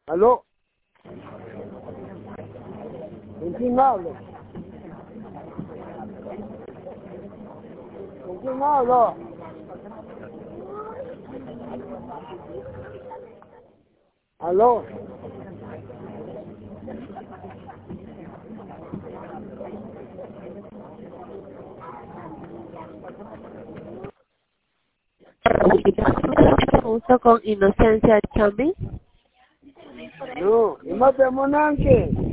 ¿Aló? ¿Con quién hablo? ¿Con quién hablo? ¿Aló? Gusto con Inocencia Chambi. No, ¿y más de Monanque?